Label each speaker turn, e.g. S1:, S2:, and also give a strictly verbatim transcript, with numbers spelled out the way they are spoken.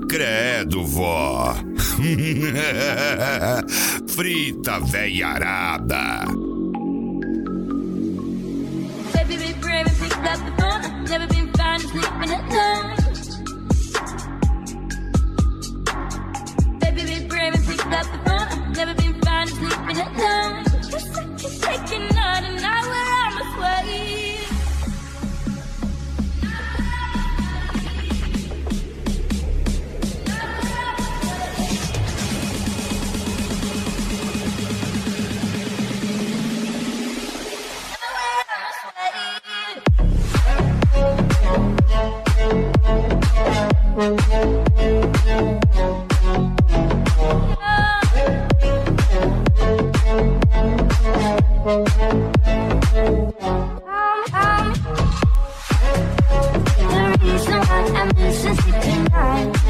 S1: credo, vó. Frita veiarada.
S2: Baby, be brave and pick up the phone. I've never been fine sleeping alone. Baby, be brave and pick up the phone. I've never been fine sleeping alone. Just I keep taking on a night where I must wait. The reason why I'm missing sleep tonight.